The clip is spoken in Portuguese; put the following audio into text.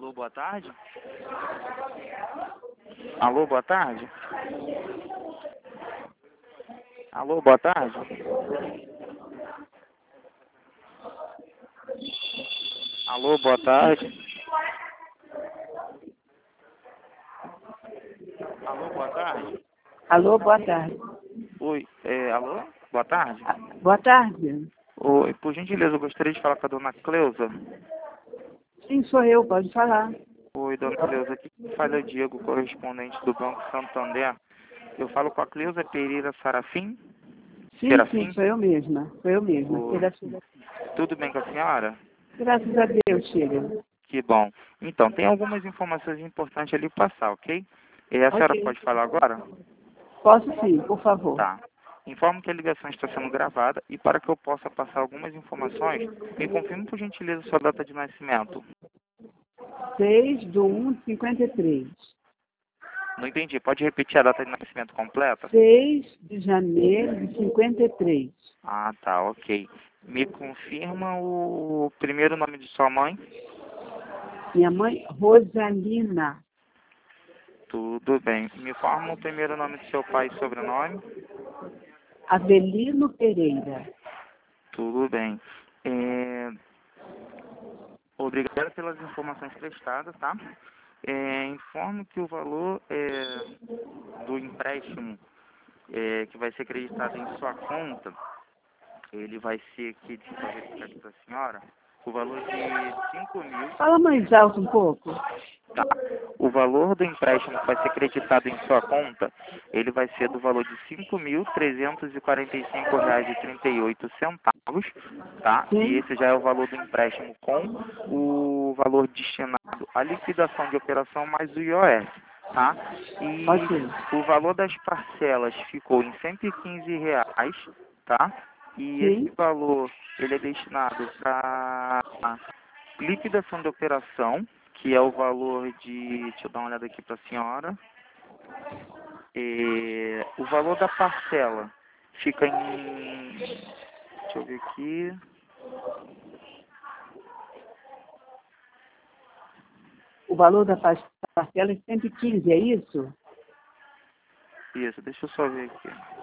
Alô, boa tarde? Alô, boa tarde? Alô, boa tarde? Alô, boa tarde? Alô, boa tarde? Alô, boa tarde. Oi, alô? Boa tarde? Boa tarde. Oi, por gentileza, eu gostaria de falar com a dona Cleusa. Sim, sou eu, pode falar. Oi, dona Cleusa, aqui fala Diego, correspondente do Banco Santander. Eu falo com a Cleusa Pereira Sarafim? Sim, Serafim? sou eu mesma. Sou eu mesma. Oi. Tudo bem com a senhora? Graças a Deus, Sheila. Que bom. Então, tem algumas informações importantes ali para passar, ok? E a senhora Ok. pode falar agora? Posso sim, por favor. Tá. Informo que a ligação está sendo gravada e para que eu possa passar algumas informações, me confirme por gentileza sua data de nascimento. 6/1/53. Não entendi. Pode repetir a data de nascimento completa? 6 de janeiro de 53. Ah, tá, ok. Me confirma o primeiro nome de sua mãe? Minha mãe, Rosalina Tudo bem. Me informa o primeiro nome de seu pai e sobrenome? Avelino Pereira. Tudo bem. Obrigado pelas informações prestadas, tá? Informo que o valor do empréstimo que vai ser acreditado em sua conta, ele vai ser aqui, deixa eu só verificar aqui para a senhora, o valor de 5 mil. Fala mais alto um pouco. Tá. O valor do empréstimo que vai ser creditado em sua conta, ele vai ser do valor de R$ 5.345,38, tá? Sim? E esse já é o valor do empréstimo com o valor destinado à liquidação de operação mais o IOF, tá? E Ok. o valor das parcelas ficou em R$ 115, tá? E esse Sim? valor, ele é destinado para liquidação de operação, que é o valor de... Deixa eu dar uma olhada aqui para a senhora. O valor da parcela fica em... Deixa eu ver aqui. O valor da parcela é 115, é isso? Isso, deixa eu só ver aqui.